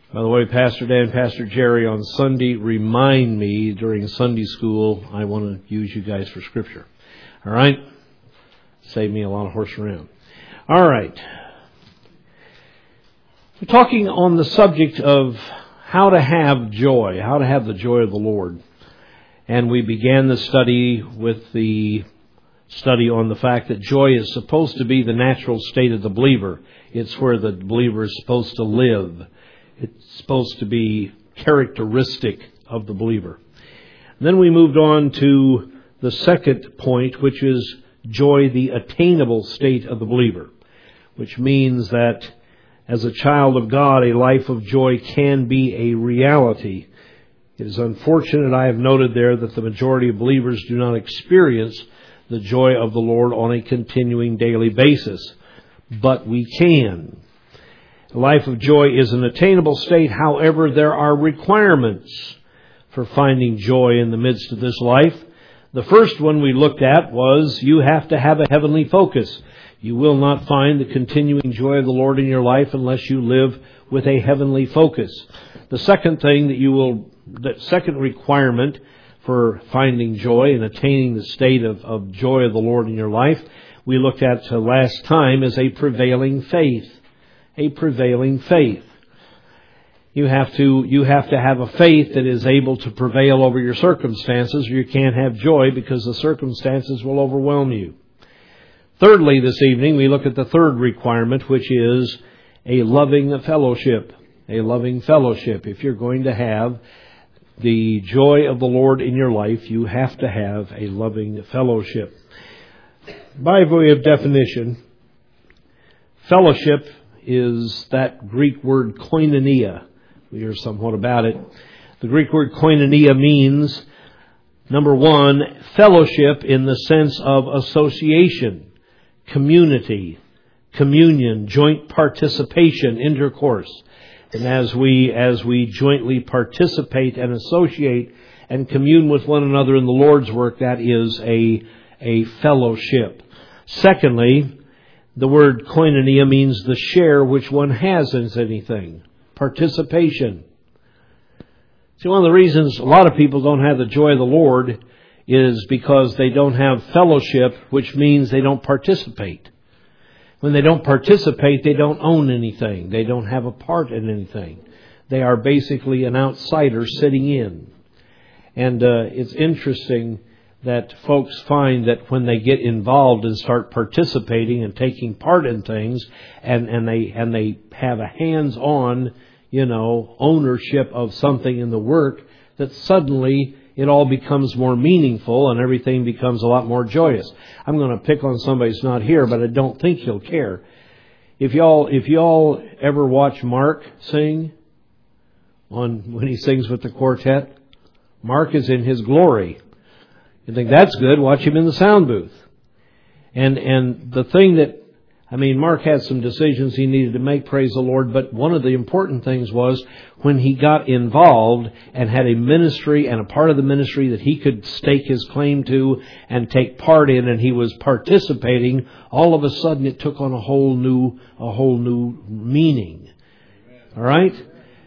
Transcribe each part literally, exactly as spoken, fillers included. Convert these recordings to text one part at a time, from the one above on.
By the way, Pastor Dan and Pastor Jerry on Sunday remind me during Sunday school I want to use you guys for Scripture. All right? Save me a lot of horse around. All right. We're talking on the subject of how to have joy, how to have the joy of the Lord. And we began the study with the study on the fact that joy is supposed to be the natural state of the believer. It's where the believer is supposed to live. It's supposed to be characteristic of the believer. Then we moved on to the second point, which is joy, the attainable state of the believer, which means that as a child of God, a life of joy can be a reality. It is unfortunate, I have noted there, that the majority of believers do not experience the joy of the Lord on a continuing daily basis. But we can. A life of joy is an attainable state. However, there are requirements for finding joy in the midst of this life. The first one we looked at was you have to have a heavenly focus. You will not find the continuing joy of the Lord in your life unless you live with a heavenly focus. The second thing that you will, the second requirement for finding joy and attaining the state of, of joy of the Lord in your life, we looked at uh, last time, is a prevailing faith. A prevailing faith. You have to, you have to have a faith that is able to prevail over your circumstances, or you can't have joy because the circumstances will overwhelm you. Thirdly, this evening, we look at the third requirement, which is a loving fellowship. A loving fellowship. If you're going to have the joy of the Lord in your life, you have to have a loving fellowship. By way of definition, fellowship is that Greek word koinonia. We hear somewhat about it. The Greek word koinonia means, number one, fellowship in the sense of association, community, communion, joint participation, intercourse. And as we, as we jointly participate and associate and commune with one another in the Lord's work, that is a, a fellowship. Secondly, the word koinonia means the share which one has in anything. Participation. See, one of the reasons a lot of people don't have the joy of the Lord is because they don't have fellowship, which means they don't participate. When they don't participate, they don't own anything. They don't have a part in anything. They are basically an outsider sitting in. And uh, it's interesting that folks find that when they get involved and start participating and taking part in things, and, and they and they have a hands-on, you know, ownership of something in the work, that suddenly it all becomes more meaningful and everything becomes a lot more joyous. I'm going to pick on somebody who's not here, but I don't think he'll care. If y'all if y'all ever watch Mark sing on when he sings with the quartet, Mark is in his glory. You think that's good? Watch him in the sound booth. And and the thing that, I mean, Mark had some decisions he needed to make, praise the Lord, but one of the important things was when he got involved and had a ministry and a part of the ministry that he could stake his claim to and take part in, and he was participating, all of a sudden it took on a whole new, a whole new meaning. All right?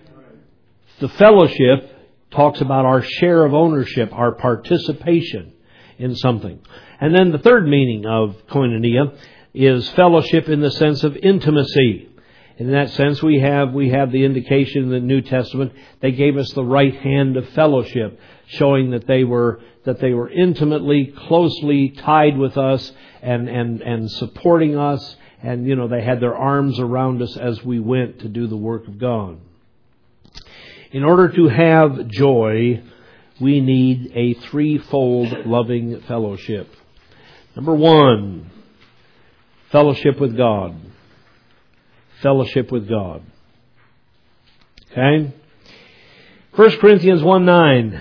The fellowship talks about our share of ownership, our participation in something. And then the third meaning of koinonia is fellowship in the sense of intimacy. In that sense, we have we have the indication in the New Testament they gave us the right hand of fellowship, showing that they were that they were intimately, closely tied with us and and and supporting us, and you know they had their arms around us as we went to do the work of God. In order to have joy, we need a threefold loving fellowship. Number one, fellowship with God. Fellowship with God. Okay? First Corinthians one nine.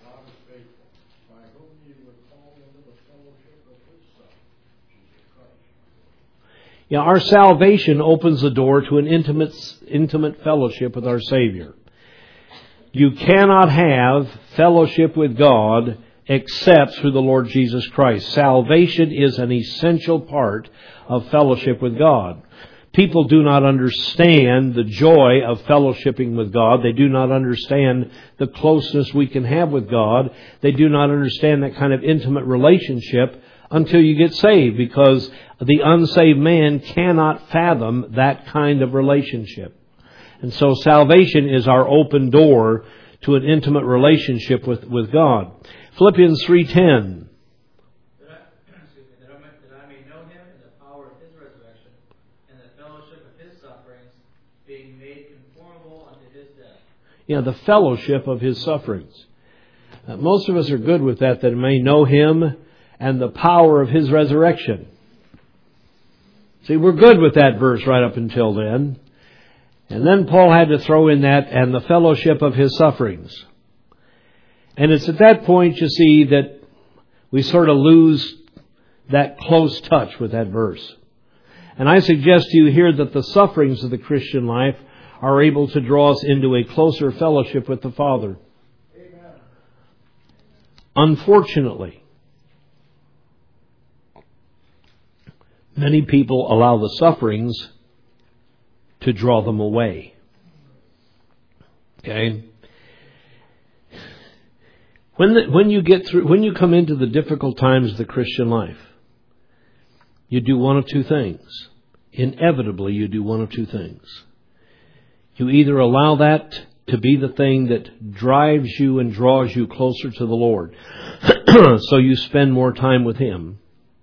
Yeah, our salvation opens the door to an intimate, intimate fellowship with our Savior. You cannot have fellowship with God except through the Lord Jesus Christ. Salvation is an essential part of fellowship with God. People do not understand the joy of fellowshipping with God. They do not understand the closeness we can have with God. They do not understand that kind of intimate relationship until you get saved, because the unsaved man cannot fathom that kind of relationship. And so salvation is our open door to an intimate relationship with, with God. Philippians three ten. Yeah, the fellowship of His sufferings. Uh, most of us are good with that, that may know Him and the power of His resurrection. See, we're good with that verse right up until then. And then Paul had to throw in that, and the fellowship of His sufferings. And it's at that point, you see, that we sort of lose that close touch with that verse. And I suggest to you here that the sufferings of the Christian life are able to draw us into a closer fellowship with the Father. Amen. Unfortunately, many people allow the sufferings to draw them away. Okay? When the, when you get through, when you come into the difficult times of the Christian life, you do one of two things. Inevitably, you do one of two things. You either allow that to be the thing that drives you and draws you closer to the Lord, so you spend more time with Him,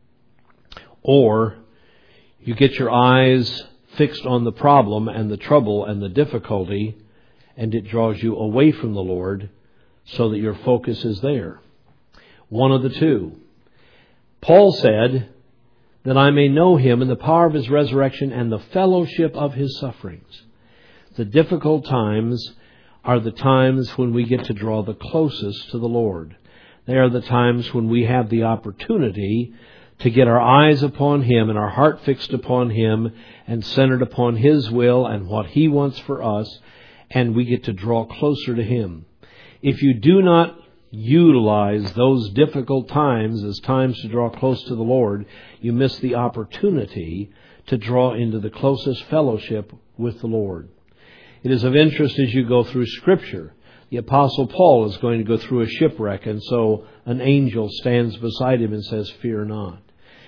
or you get your eyes fixed on the problem and the trouble and the difficulty, and it draws you away from the Lord so that your focus is there. One of the two. Paul said that I may know Him and the power of His resurrection and the fellowship of His sufferings. The difficult times are the times when we get to draw the closest to the Lord. They are the times when we have the opportunity to get our eyes upon Him and our heart fixed upon Him and centered upon His will and what He wants for us, and we get to draw closer to Him. If you do not utilize those difficult times as times to draw close to the Lord, you miss the opportunity to draw into the closest fellowship with the Lord. It is of interest as you go through Scripture. The Apostle Paul is going to go through a shipwreck, and so an angel stands beside him and says, "Fear not."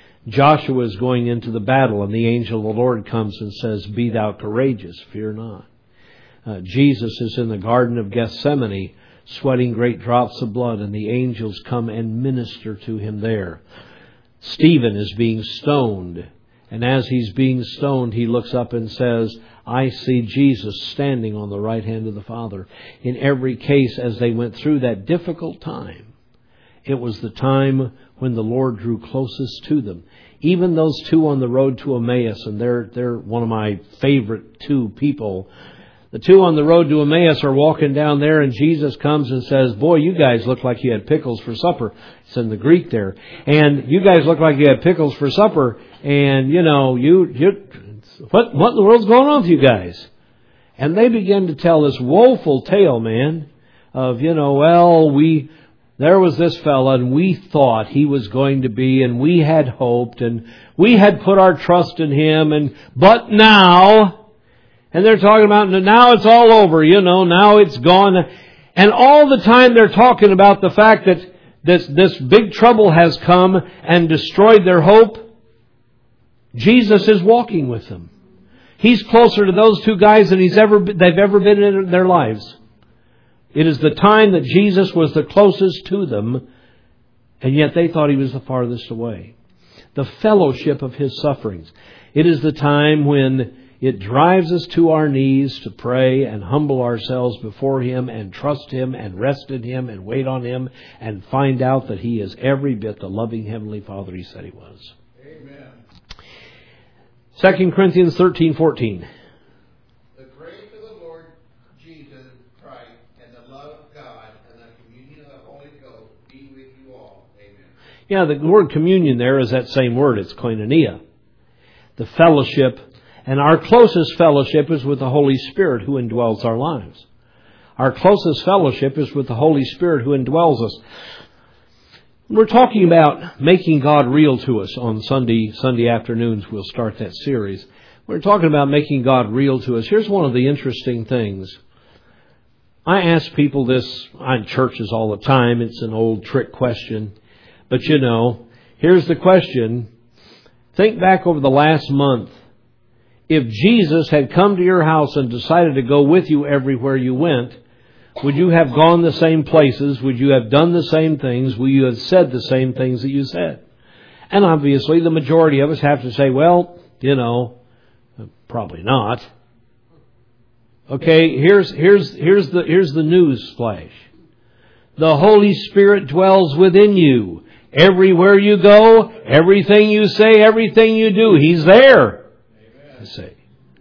Joshua is going into the battle, and the angel of the Lord comes and says, "Be thou courageous, fear not." Uh, Jesus is in the Garden of Gethsemane, sweating great drops of blood, and the angels come and minister to him there. Stephen is being stoned, and as he's being stoned, he looks up and says, "I see Jesus standing on the right hand of the Father." In every case, as they went through that difficult time, it was the time when the Lord drew closest to them. Even those two on the road to Emmaus, and they're, they're one of my favorite two people. The two on the road to Emmaus are walking down there, and Jesus comes and says, "Boy, you guys look like you had pickles for supper." It's in the Greek there. And you guys look like you had pickles for supper. And, you know, you, you what, what in the world's going on with you guys? And they begin to tell this woeful tale, man, of, you know, well, we, there was this fella, and we thought he was going to be, and we had hoped, and we had put our trust in him, and, but now, and they're talking about, now it's all over, you know, now it's gone. And all the time they're talking about the fact that this, this big trouble has come and destroyed their hope. Jesus is walking with them. He's closer to those two guys than he's ever, they've ever been in their lives. It is the time that Jesus was the closest to them, and yet they thought he was the farthest away. The fellowship of his sufferings. It is the time when it drives us to our knees to pray and humble ourselves before him and trust him and rest in him and wait on him and find out that he is every bit the loving Heavenly Father he said he was. Amen. Second Corinthians thirteen fourteen. The grace of the Lord Jesus Christ and the love of God and the communion of the Holy Ghost be with you all. Amen. Yeah, the word communion there is that same word. It's koinonia. The fellowship. And our closest fellowship is with the Holy Spirit who indwells our lives. Our closest fellowship is with the Holy Spirit who indwells us. We're talking about making God real to us on Sunday Sunday afternoons. We'll start that series. We're talking about making God real to us. Here's one of the interesting things. I ask people this in churches all the time. It's an old trick question. But you know, here's the question. Think back over the last month. If Jesus had come to your house and decided to go with you everywhere you went, would you have gone the same places? Would you have done the same things? Would you have said the same things that you said? And obviously the majority of us have to say, well, you know, probably not. Okay, here's here's here's the here's the news flash. The Holy Spirit dwells within you. Everywhere you go, everything you say, everything you do, He's there. Amen. See.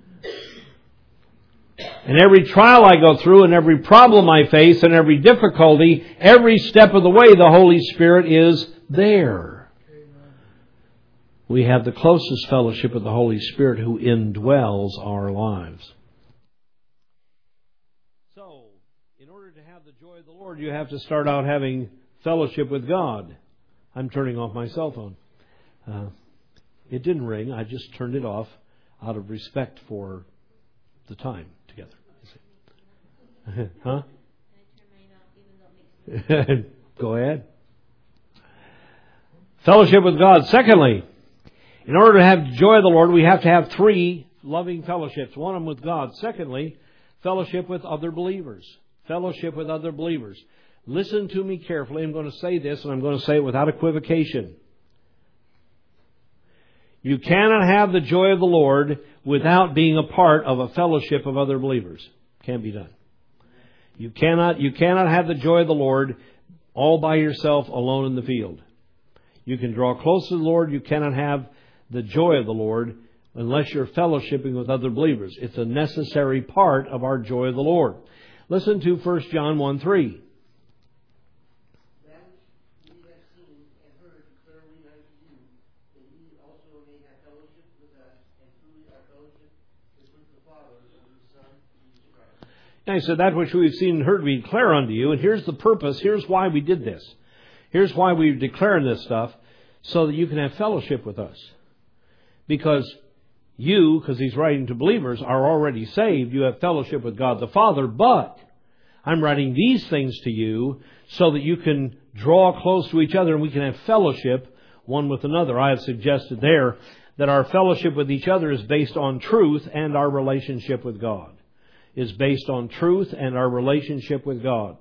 And every trial I go through and every problem I face and every difficulty, every step of the way, the Holy Spirit is there. Amen. We have the closest fellowship with the Holy Spirit who indwells our lives. So, in order to have the joy of the Lord, you have to start out having fellowship with God. I'm turning off my cell phone. Uh, it didn't ring. I just turned it off out of respect for the time together. Huh? Go ahead. Fellowship with God. Secondly, in order to have the joy of the Lord, we have to have three loving fellowships. One of them with God. Secondly, fellowship with other believers. Fellowship with other believers. Listen to me carefully. I'm going to say this, and I'm going to say it without equivocation. You cannot have the joy of the Lord without being a part of a fellowship of other believers. Can't be done. You cannot, you cannot have the joy of the Lord all by yourself alone in the field. You can draw close to the Lord. You cannot have the joy of the Lord unless you're fellowshipping with other believers. It's a necessary part of our joy of the Lord. Listen to First John one three. And he said, that which we've seen and heard we declare unto you. And here's the purpose. Here's why we did this. Here's why we're declaring this stuff. So that you can have fellowship with us. Because you, because he's writing to believers, are already saved. You have fellowship with God the Father. But I'm writing these things to you so that you can draw close to each other and we can have fellowship one with another. I have suggested there that our fellowship with each other is based on truth and our relationship with God. Is based on truth and our relationship with God.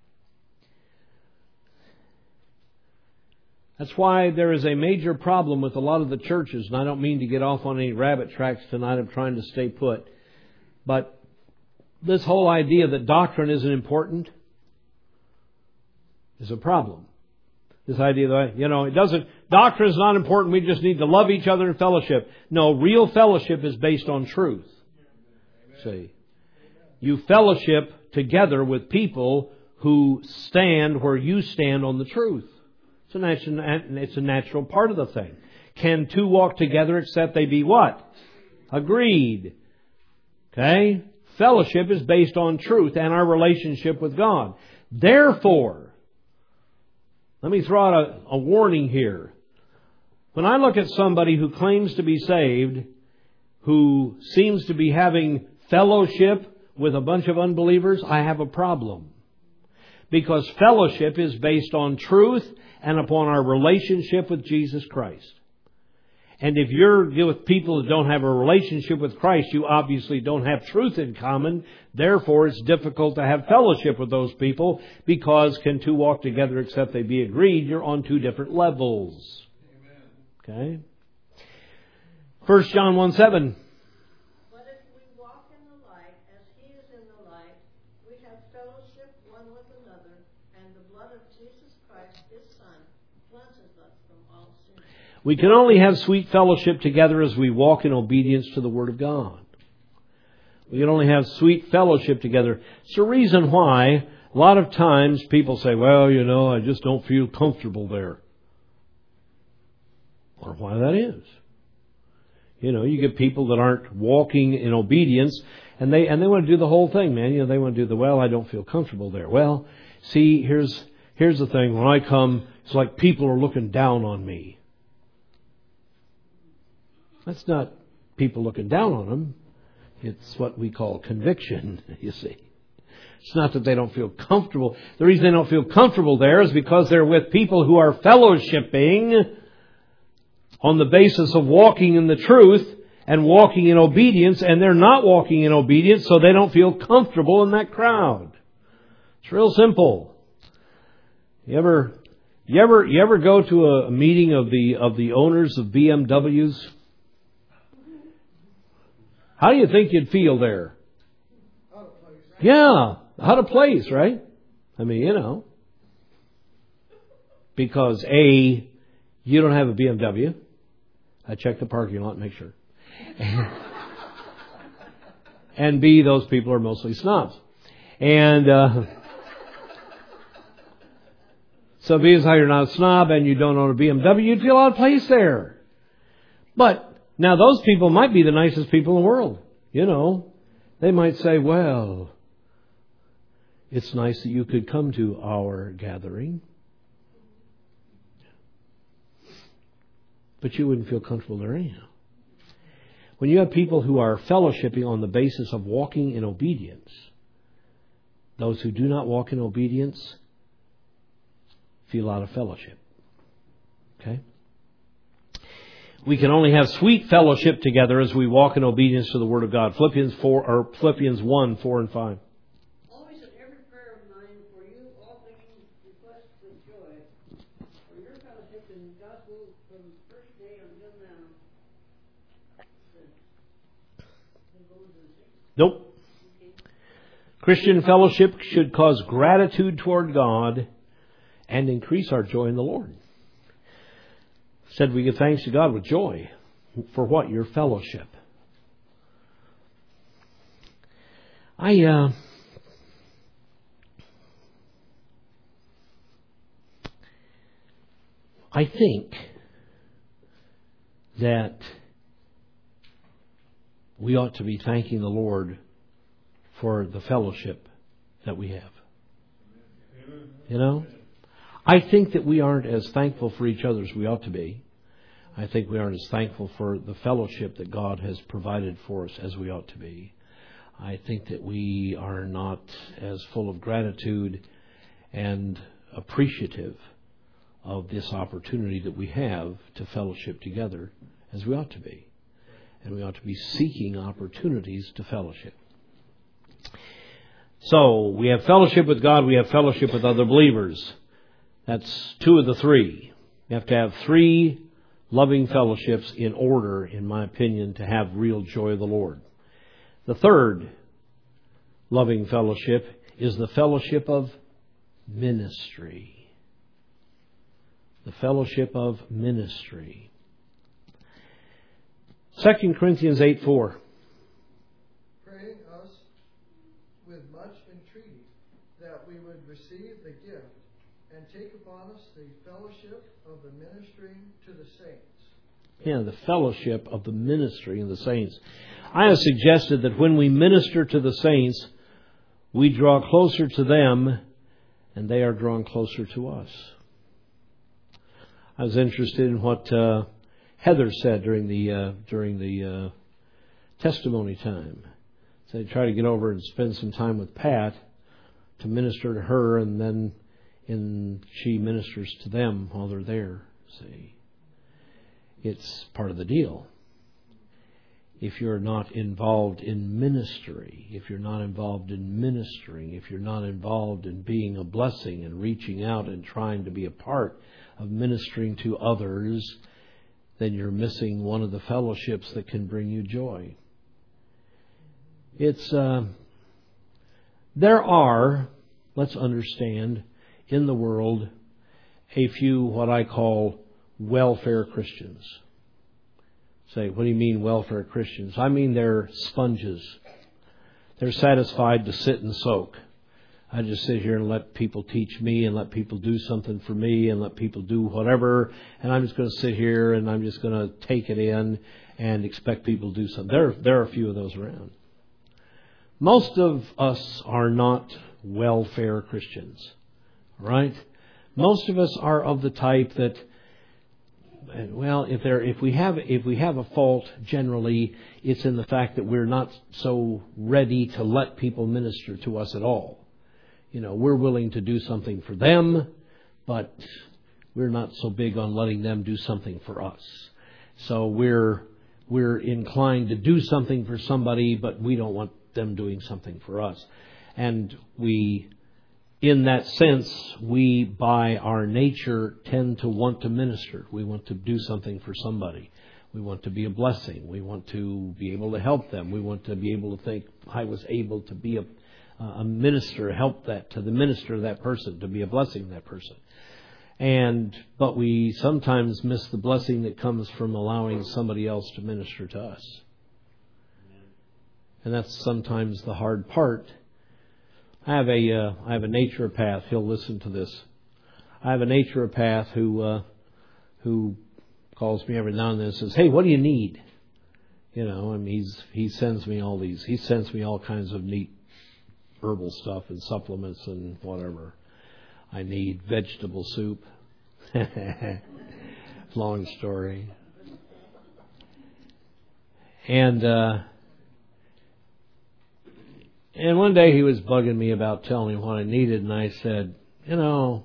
That's why there is a major problem with a lot of the churches, and I don't mean to get off on any rabbit tracks tonight. I'm trying to stay put. But this whole idea that doctrine isn't important is a problem. This idea that, you know, it doesn't, doctrine is not important. We just need to love each other in fellowship. No, real fellowship is based on truth. See. You fellowship together with people who stand where you stand on the truth. It's a natural, it's a natural part of the thing. Can two walk together except they be what? Agreed. Okay? Fellowship is based on truth and our relationship with God. Therefore, let me throw out a, a warning here. When I look at somebody who claims to be saved, who seems to be having fellowship with a bunch of unbelievers, I have a problem. Because fellowship is based on truth and upon our relationship with Jesus Christ. And if you're with people that don't have a relationship with Christ, you obviously don't have truth in common. Therefore, it's difficult to have fellowship with those people because can two walk together except they be agreed? You're on two different levels. Amen. Okay? First John one seven. We can only have sweet fellowship together as we walk in obedience to the Word of God. We can only have sweet fellowship together. It's the reason why a lot of times people say, well, you know, I just don't feel comfortable there. Or why that is. You know, you get people that aren't walking in obedience and they and they want to do the whole thing, man. You know, they want to do the, well, I don't feel comfortable there. Well, see, here's here's the thing. When I come, it's like people are looking down on me. That's not people looking down on them. It's what we call conviction, you see. It's not that they don't feel comfortable. The reason they don't feel comfortable there is because they're with people who are fellowshipping on the basis of walking in the truth and walking in obedience, and they're not walking in obedience, so they don't feel comfortable in that crowd. It's real simple. You ever, you ever, you ever go to a meeting of the of the owners of B M Ws? How do you think you'd feel there? Yeah, out of place, right? I mean, you know, because A, you don't have a B M W. I checked the parking lot and make sure. And B, those people are mostly snobs. And uh, so B is how you're not a snob and you don't own a B M W, you'd feel out of place there. But now those people might be the nicest people in the world. You know, they might say, well, it's nice that you could come to our gathering. But you wouldn't feel comfortable there anyhow. When you have people who are fellowshipping on the basis of walking in obedience, those who do not walk in obedience feel out of fellowship. Okay? We can only have sweet fellowship together as we walk in obedience to the Word of God. Philippians four or Philippians one, four and five. Always in every prayer of mine for you, all things request with joy, for your fellowship in the gospel from the first day until now. Nope. Christian fellowship should cause gratitude toward God and increase our joy in the Lord. Said we give thanks to God with joy. For what? Your fellowship. I, uh, I think that we ought to be thanking the Lord for the fellowship that we have. You know? I think that we aren't as thankful for each other as we ought to be. I think we aren't as thankful for the fellowship that God has provided for us as we ought to be. I think that we are not as full of gratitude and appreciative of this opportunity that we have to fellowship together as we ought to be. And we ought to be seeking opportunities to fellowship. So, we have fellowship with God, we have fellowship with other believers. That's two of the three. You have to have three loving fellowships in order, in my opinion, to have real joy of the Lord. The third loving fellowship is the fellowship of ministry. The fellowship of ministry. Second Corinthians eight four. Praying us with much entreaty that we would receive the gift and take upon us the fellowship of the ministering to the saints. Yeah, the fellowship of the ministry of the saints. I have suggested that when we minister to the saints, we draw closer to them and they are drawn closer to us. I was interested in what uh, Heather said during the uh, during the uh, testimony time. So they try to get over and spend some time with Pat to minister to her, and then in, she ministers to them while they're there. See, it's part of the deal. If you're not involved in ministry, if you're not involved in ministering, if you're not involved in being a blessing and reaching out and trying to be a part of ministering to others, then you're missing one of the fellowships that can bring you joy. It's uh, there are, let's understand, in the world a few what I call welfare Christians. Say, what do you mean welfare Christians? I mean they're sponges. They're satisfied to sit and soak. I just sit here and let people teach me and let people do something for me and let people do whatever. And I'm just going to sit here and I'm just going to take it in and expect people to do something. There, there are a few of those around. Most of us are not welfare Christians, right? Most of us are of the type that well, if there, if we have, if we have a fault, generally, it's in the fact that we're not so ready to let people minister to us at all. You know, we're willing to do something for them, but we're not so big on letting them do something for us. So we're we're inclined to do something for somebody, but we don't want them doing something for us. And we, in that sense, we by our nature tend to want to minister. We want to do something for somebody. We want to be a blessing. We want to be able to help them. We want to be able to think, I was able to be a, a minister, help that to the minister of that person, to be a blessing to that person. And but we sometimes miss the blessing that comes from allowing somebody else to minister to us. And that's sometimes the hard part. I have a uh, I have a naturopath. He'll listen to this. I have a naturopath who uh, who calls me every now and then and says, "Hey, what do you need?" You know, I mean, he's he sends me all these. He sends me all kinds of neat herbal stuff and supplements and whatever. I need vegetable soup. Long story. And uh, and one day he was bugging me about telling me what I needed, and I said, you know,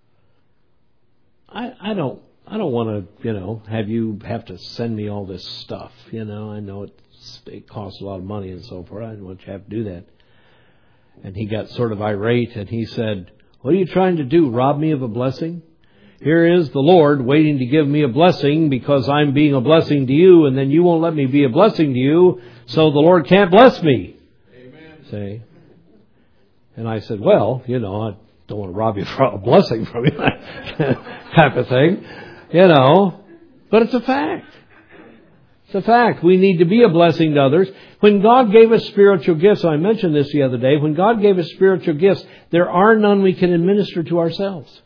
I I don't I don't want to you know have you have to send me all this stuff. You know, I know it's, it costs a lot of money and so forth. I don't want you to have to do that. And he got sort of irate, and he said, "What are you trying to do? Rob me of a blessing? Here is the Lord waiting to give me a blessing because I'm being a blessing to you, and then you won't let me be a blessing to you, so the Lord can't bless me." Amen. See? And I said, well, you know, I don't want to rob you for a blessing from you, type of thing, you know. But it's a fact. It's a fact. We need to be a blessing to others. When God gave us spiritual gifts, I mentioned this the other day, when God gave us spiritual gifts, there are none we can administer to ourselves.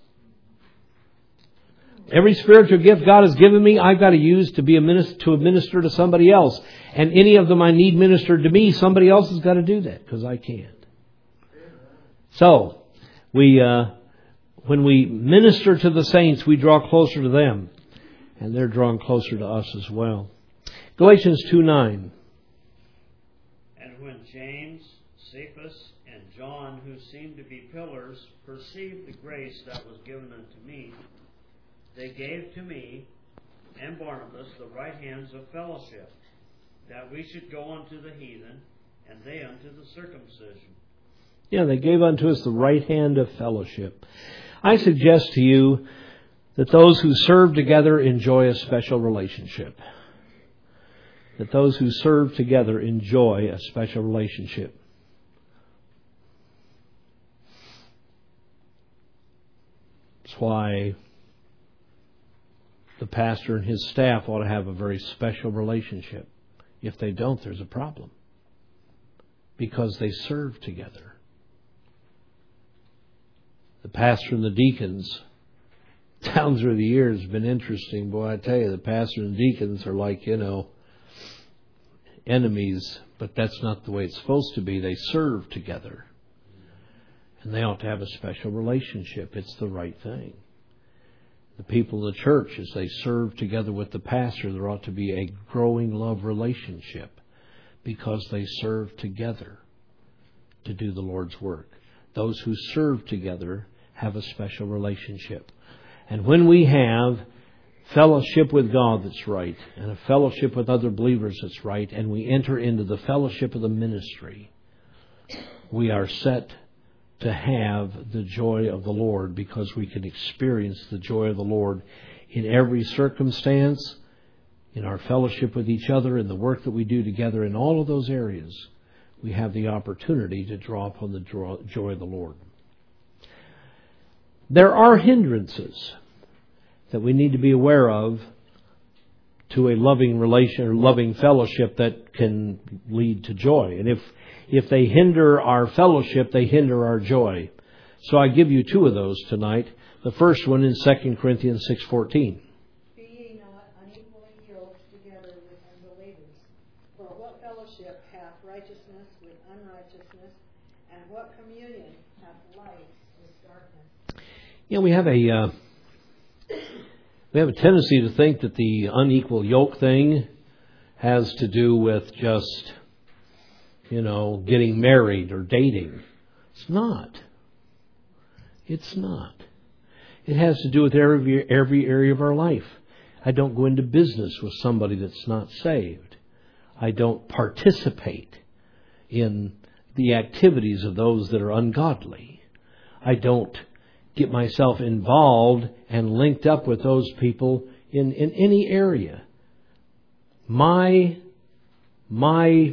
Every spiritual gift God has given me, I've got to use to be a minister, to administer to somebody else. And any of them I need ministered to me, somebody else has got to do that because I can't. So, we, uh, when we minister to the saints, we draw closer to them. And they're drawn closer to us as well. Galatians two nine. And when James, Cephas, and John, who seemed to be pillars, perceived the grace that was given unto me, they gave to me and Barnabas the right hands of fellowship, that we should go unto the heathen, and they unto the circumcision. Yeah, they gave unto us the right hand of fellowship. I suggest to you that those who serve together enjoy a special relationship. That those who serve together enjoy a special relationship. That's why the pastor and his staff ought to have a very special relationship. If they don't, there's a problem. Because they serve together. The pastor and the deacons, down through the years, have been interesting. Boy, I tell you, the pastor and deacons are like, you know, enemies. But that's not the way it's supposed to be. They serve together. And they ought to have a special relationship. It's the right thing. The people of the church, as they serve together with the pastor, there ought to be a growing love relationship because they serve together to do the Lord's work. Those who serve together have a special relationship. And when we have fellowship with God that's right, and a fellowship with other believers that's right, and we enter into the fellowship of the ministry, we are set to have the joy of the Lord, because we can experience the joy of the Lord in every circumstance, in our fellowship with each other, in the work that we do together. In all of those areas, we have the opportunity to draw upon the joy of the Lord. There are hindrances that we need to be aware of to a loving relation or loving fellowship that can lead to joy. And if If they hinder our fellowship, they hinder our joy. So I give you two of those tonight. The first one in Second Corinthians six fourteen. Be ye not unequally yoked together with unbelievers. For what fellowship hath righteousness with unrighteousness? And what communion hath light with darkness? You know, we have a uh, We have a tendency to think that the unequal yoke thing has to do with just, you know, getting married or dating. It's not. It's not. It has to do with every, every area of our life. I don't go into business with somebody that's not saved. I don't participate in the activities of those that are ungodly. I don't get myself involved and linked up with those people in, in any area. My, my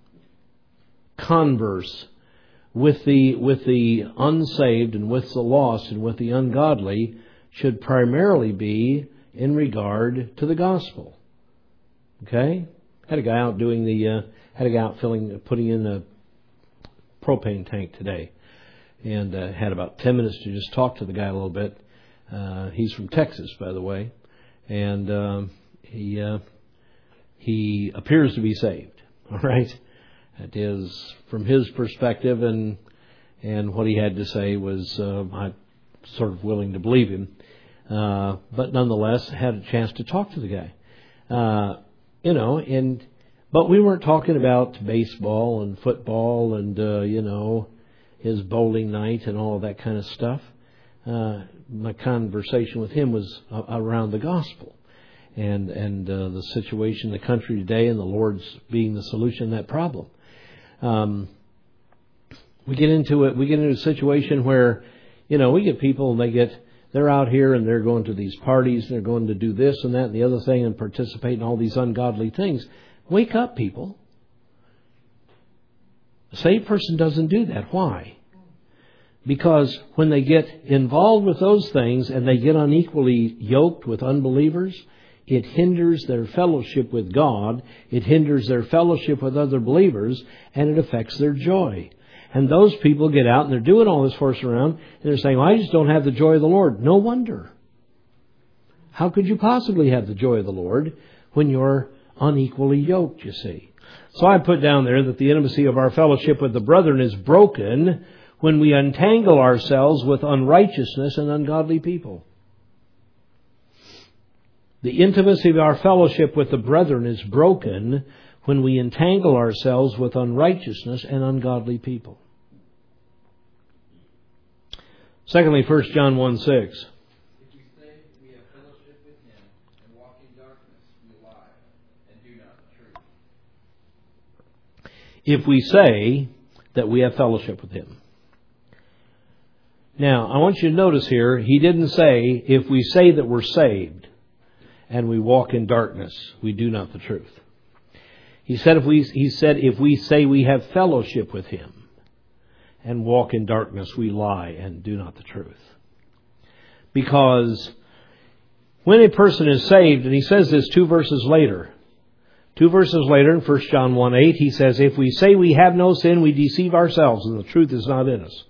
converse with the, with the unsaved and with the lost and with the ungodly should primarily be in regard to the gospel. Okay? Had a guy out doing the, uh, had a guy out filling, putting in a propane tank today. And uh, had about ten minutes to just talk to the guy a little bit. Uh, he's from Texas, by the way. And um, he uh, he appears to be saved. All right? That is, from his perspective, and and what he had to say was, uh, I'm sort of willing to believe him. Uh, but nonetheless, had a chance to talk to the guy. Uh, you know, and but we weren't talking about baseball and football and, uh, you know, his bowling night and all of that kind of stuff. Uh, my conversation with him was uh, around the gospel and and uh, the situation in the country today, and the Lord's being the solution to that problem. Um, we get into it. We get into a situation where, you know, we get people and they get they're out here and they're going to these parties and they're going to do this and that and the other thing and participate in all these ungodly things. Wake up, people. A saved person doesn't do that. Why? Because when they get involved with those things and they get unequally yoked with unbelievers, it hinders their fellowship with God, it hinders their fellowship with other believers, and it affects their joy. And those people get out and they're doing all this force around, and they're saying, well, I just don't have the joy of the Lord. No wonder. How could you possibly have the joy of the Lord when you're unequally yoked, you see? So I put down there that the intimacy of our fellowship with the brethren is broken when we untangle ourselves with unrighteousness and ungodly people. The intimacy of our fellowship with the brethren is broken when we entangle ourselves with unrighteousness and ungodly people. Secondly, First John one six. If we say we have fellowship with Him and walk in darkness, we lie and do not the truth. If we say that we have fellowship with Him. Now, I want you to notice here, he didn't say, if we say that we're saved and we walk in darkness, we do not the truth. He said, if we, he said, if we say we have fellowship with Him and walk in darkness, we lie and do not the truth. Because when a person is saved, and he says this two verses later, two verses later in First John one eight, he says, if we say we have no sin, we deceive ourselves and the truth is not in us.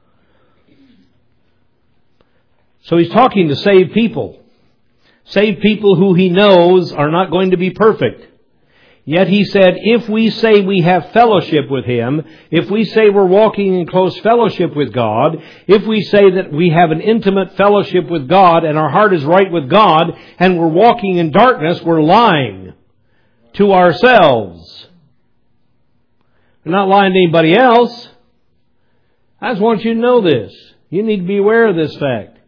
So he's talking to saved people. Saved people who he knows are not going to be perfect. Yet he said, if we say we have fellowship with Him, if we say we're walking in close fellowship with God, if we say that we have an intimate fellowship with God and our heart is right with God and we're walking in darkness, we're lying to ourselves. We're not lying to anybody else. I just want you to know this. You need to be aware of this fact.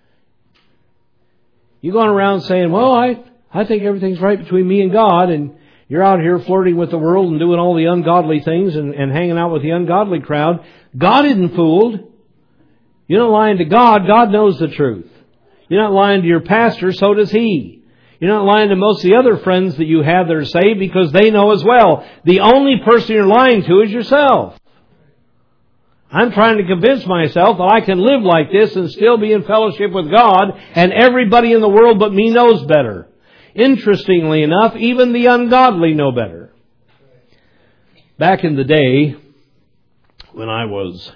You're going around saying, well, I, I think everything's right between me and God, and you're out here flirting with the world and doing all the ungodly things and, and hanging out with the ungodly crowd. God isn't fooled. You're not lying to God. God knows the truth. You're not lying to your pastor. So does He. You're not lying to most of the other friends that you have that are saved because they know as well. The only person you're lying to is yourself. I'm trying to convince myself that I can live like this and still be in fellowship with God, and everybody in the world but me knows better. Interestingly enough, even the ungodly know better. Back in the day, when I was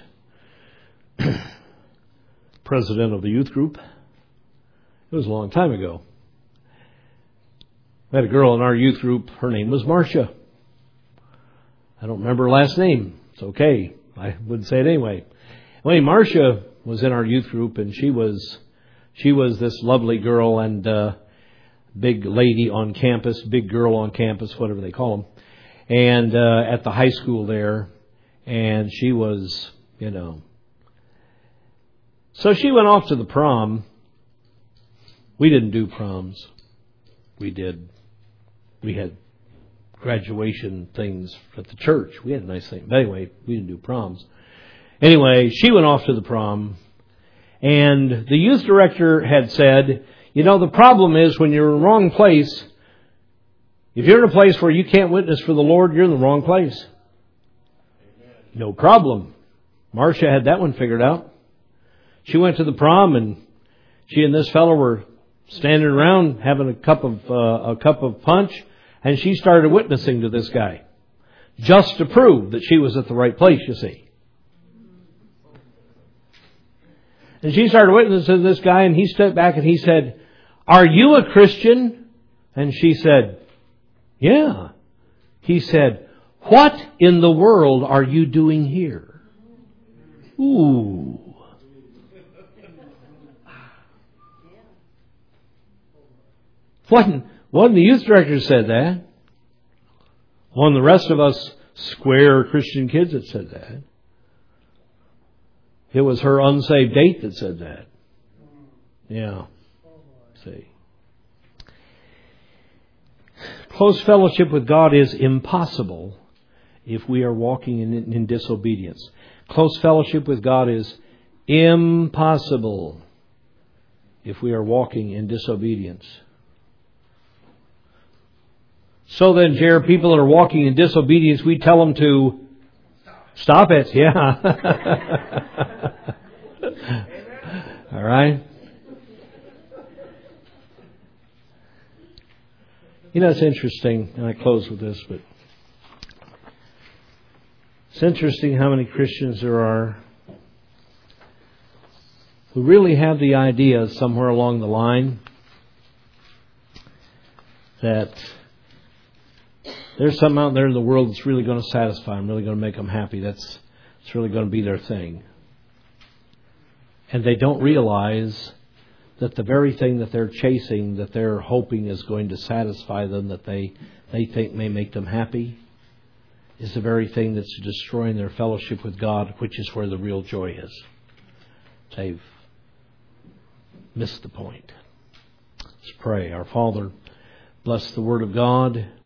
president of the youth group, it was a long time ago. I had a girl in our youth group. Her name was Marcia. I don't remember her last name. It's okay. I wouldn't say it anyway. Anyway, Marcia was in our youth group, and she was she was this lovely girl, and uh, big lady on campus, big girl on campus, whatever they call them, and uh, at the high school there, and she was, you know. So she went off to the prom. We didn't do proms. We did. We had graduation things at the church. We had a nice thing. But anyway, we didn't do proms. Anyway, she went off to the prom, and the youth director had said, you know, the problem is when you're in the wrong place, if you're in a place where you can't witness for the Lord, you're in the wrong place. Amen. No problem. Marcia had that one figured out. She went to the prom, and she and this fellow were standing around having a cup of uh, a cup of punch, and she started witnessing to this guy, just to prove that she was at the right place, you see. And she started witnessing to this guy, and he stepped back and he said, "Are you a Christian?" And she said, "Yeah." He said, "What in the world are you doing here?" Ooh. One, one of the youth directors said that. One of the rest of us square Christian kids that said that. It was her unsaved date that said that. Yeah. See. Close fellowship with God is impossible if we are walking in, in disobedience. Close fellowship with God is impossible if we are walking in disobedience. So then, Jared, people that are walking in disobedience, we tell them to stop it. Yeah. All right. You know, it's interesting, and I close with this, but it's interesting how many Christians there are who really have the idea somewhere along the line that there's something out there in the world that's really going to satisfy them, really going to make them happy. That's it's really going to be their thing. And they don't realize that the very thing that they're chasing, that they're hoping is going to satisfy them, that they, they think may make them happy, is the very thing that's destroying their fellowship with God, which is where the real joy is. They've missed the point. Let's pray. Our Father, bless the Word of God.